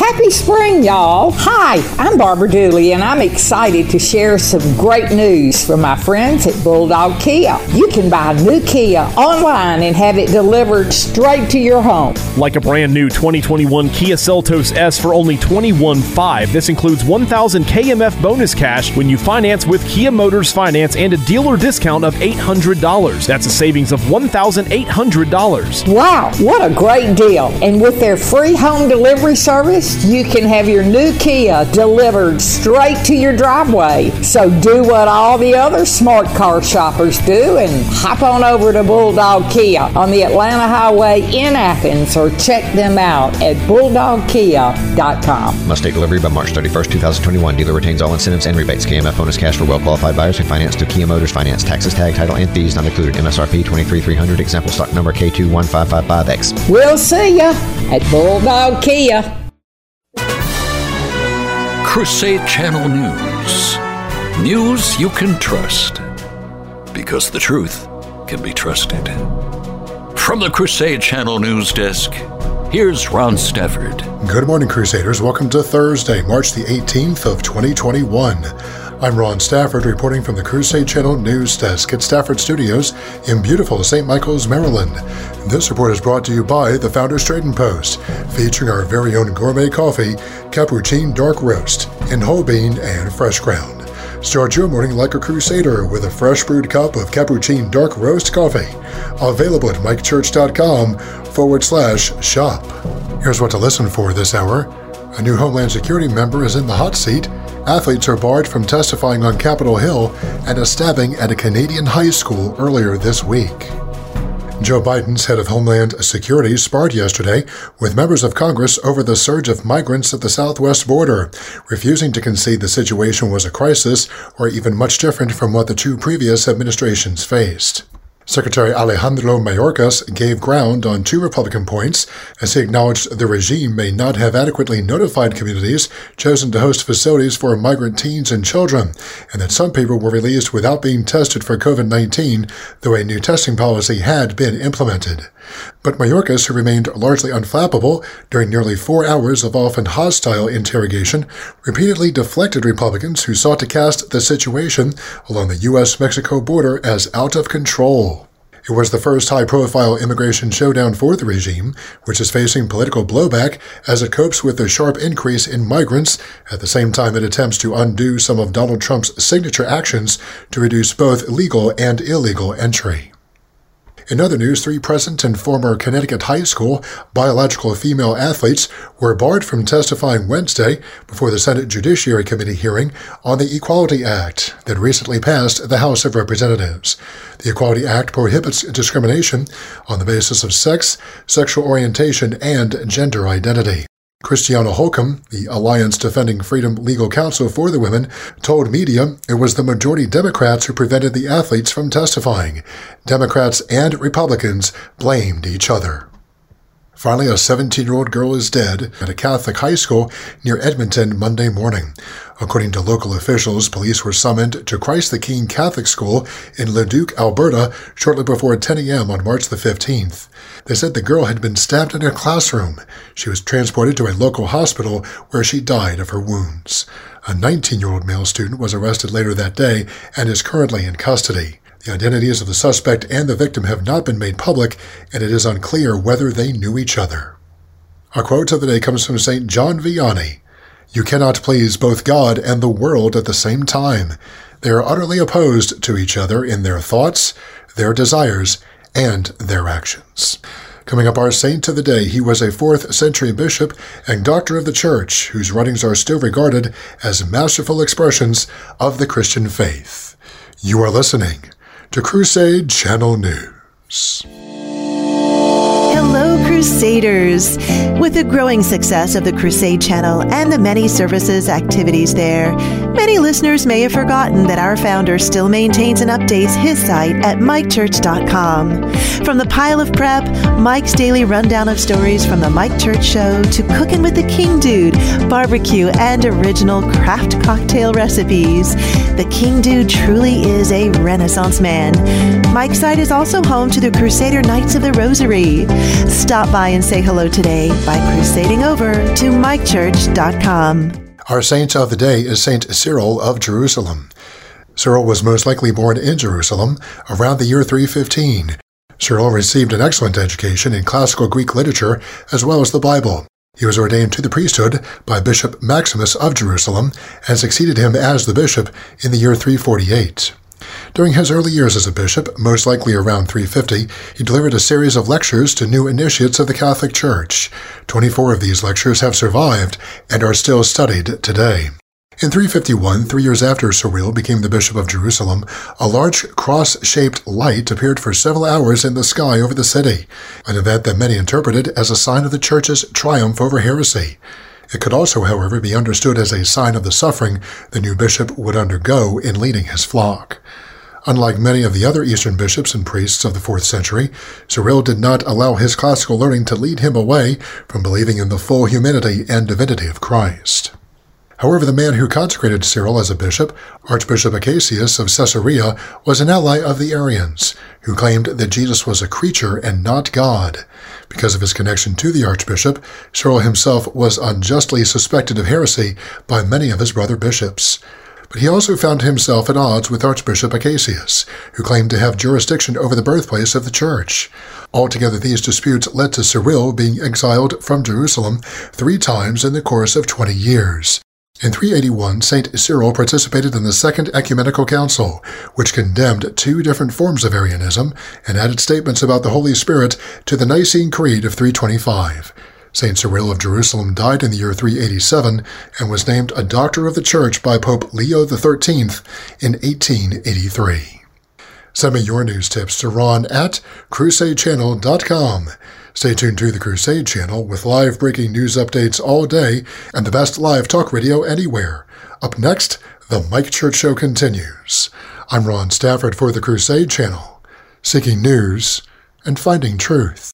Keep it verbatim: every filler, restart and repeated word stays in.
Happy spring, y'all. Hi, I'm Barbara Dooley, and I'm excited to share some great news from my friends at Bulldog Kia. You can buy a new Kia online and have it delivered straight to your home. Like a brand new twenty twenty-one Kia Seltos S for only twenty-one thousand five hundred dollars. This includes one thousand K M F bonus cash when you finance with Kia Motors Finance and a dealer discount of eight hundred dollars. That's a savings of one thousand eight hundred dollars. Wow, what a great deal. And with their free home delivery service, you can have your new Kia delivered straight to your driveway. So do what all the other smart car shoppers do and hop on over to Bulldog Kia on the Atlanta Highway in Athens, or check them out at bulldog kia dot com. Must take delivery by March thirty-first, twenty twenty-one. Dealer retains all incentives and rebates. K M F bonus cash for well-qualified buyers who finance through Kia Motors Finance. Taxes, tag, title, and fees not included. M S R P twenty-three thousand three hundred. Example stock number K two one five five five X. We'll see ya at Bulldog Kia. Crusade Channel News. News you can trust. Because the truth can be trusted. From the Crusade Channel News Desk, here's Ron Stafford. Good morning, Crusaders. Welcome to Thursday, March the eighteenth of twenty twenty-one. I'm Ron Stafford reporting from the Crusade Channel News Desk at Stafford Studios in beautiful Saint Michael's, Maryland. This report is brought to you by the Founders Trading Post, featuring our very own gourmet coffee, Cappuccino Dark Roast, in whole bean and fresh ground. Start your morning like a Crusader with a fresh brewed cup of Cappuccino Dark Roast coffee. Available at mikechurch.com forward slash shop. Here's what to listen for this hour. A new Homeland Security member is in the hot seat. Athletes are barred from testifying on Capitol Hill, and a stabbing at a Canadian high school earlier this week. Joe Biden's head of Homeland Security sparred yesterday with members of Congress over the surge of migrants at the southwest border, refusing to concede the situation was a crisis or even much different from what the two previous administrations faced. Secretary Alejandro Mayorkas gave ground on two Republican points as he acknowledged the regime may not have adequately notified communities chosen to host facilities for migrant teens and children, and that some people were released without being tested for covid nineteen, though a new testing policy had been implemented. But Mayorkas, who remained largely unflappable during nearly four hours of often hostile interrogation, repeatedly deflected Republicans who sought to cast the situation along the U S Mexico border as out of control. It was the first high-profile immigration showdown for the regime, which is facing political blowback as it copes with the sharp increase in migrants, at the same time it attempts to undo some of Donald Trump's signature actions to reduce both legal and illegal entry. In other news, three present and former Connecticut high school biological female athletes were barred from testifying Wednesday before the Senate Judiciary Committee hearing on the Equality Act that recently passed the House of Representatives. The Equality Act prohibits discrimination on the basis of sex, sexual orientation, and gender identity. Christiana Holcomb, the Alliance Defending Freedom legal counsel for the women, told media it was the majority Democrats who prevented the athletes from testifying. Democrats and Republicans blamed each other. Finally, a seventeen-year-old girl is dead at a Catholic high school near Edmonton Monday morning. According to local officials, police were summoned to Christ the King Catholic School in Leduc, Alberta, shortly before ten a.m. on March the fifteenth. They said the girl had been stabbed in her classroom. She was transported to a local hospital where she died of her wounds. A nineteen-year-old male student was arrested later that day and is currently in custody. The identities of the suspect and the victim have not been made public, and it is unclear whether they knew each other. Our quote of the day comes from Saint John Vianney. You cannot please both God and the world at the same time. They are utterly opposed to each other in their thoughts, their desires, and their actions. Coming up, our saint of the day. He was a fourth century bishop and doctor of the Church, whose writings are still regarded as masterful expressions of the Christian faith. You are listening to Crusade Channel News. Hello, Crusaders! With the growing success of the Crusade Channel and the many services activities there, many listeners may have forgotten that our founder still maintains and updates his site at mike church dot com. From the pile of prep, Mike's daily rundown of stories from the Mike Church Show, to cooking with the King Dude, barbecue, and original craft cocktail recipes, the King Dude truly is a Renaissance man. Mike's site is also home to the Crusader Knights of the Rosary. Stop Stop by and say hello today by crusading over to mike church dot com. Our saint of the day is Saint Cyril of Jerusalem. Cyril was most likely born in Jerusalem around the year three fifteen. Cyril received an excellent education in classical Greek literature as well as the Bible. He was ordained to the priesthood by Bishop Maximus of Jerusalem and succeeded him as the bishop in the year three forty-eight. During his early years as a bishop, most likely around three fifty, he delivered a series of lectures to new initiates of the Catholic Church. Twenty-four of these lectures have survived and are still studied today. In three fifty-one, three years after Cyril became the Bishop of Jerusalem, a large cross-shaped light appeared for several hours in the sky over the city, an event that many interpreted as a sign of the Church's triumph over heresy. It could also, however, be understood as a sign of the suffering the new bishop would undergo in leading his flock. Unlike many of the other Eastern bishops and priests of the fourth century, Cyril did not allow his classical learning to lead him away from believing in the full humanity and divinity of Christ. However, the man who consecrated Cyril as a bishop, Archbishop Acacius of Caesarea, was an ally of the Arians, who claimed that Jesus was a creature and not God. Because of his connection to the archbishop, Cyril himself was unjustly suspected of heresy by many of his brother bishops. But he also found himself at odds with Archbishop Acacius, who claimed to have jurisdiction over the birthplace of the Church. Altogether, these disputes led to Cyril being exiled from Jerusalem three times in the course of twenty years. In three eighty-one, Saint Cyril participated in the Second Ecumenical Council, which condemned two different forms of Arianism and added statements about the Holy Spirit to the Nicene Creed of three twenty-five. Saint Cyril of Jerusalem died in the year three eighty-seven and was named a Doctor of the Church by Pope Leo the thirteenth in eighteen eighty-three. Send me your news tips to Ron at crusade channel dot com. Stay tuned to the Crusade Channel with live breaking news updates all day and the best live talk radio anywhere. Up next, The Mike Church Show continues. I'm Ron Stafford for the Crusade Channel, seeking news and finding truth.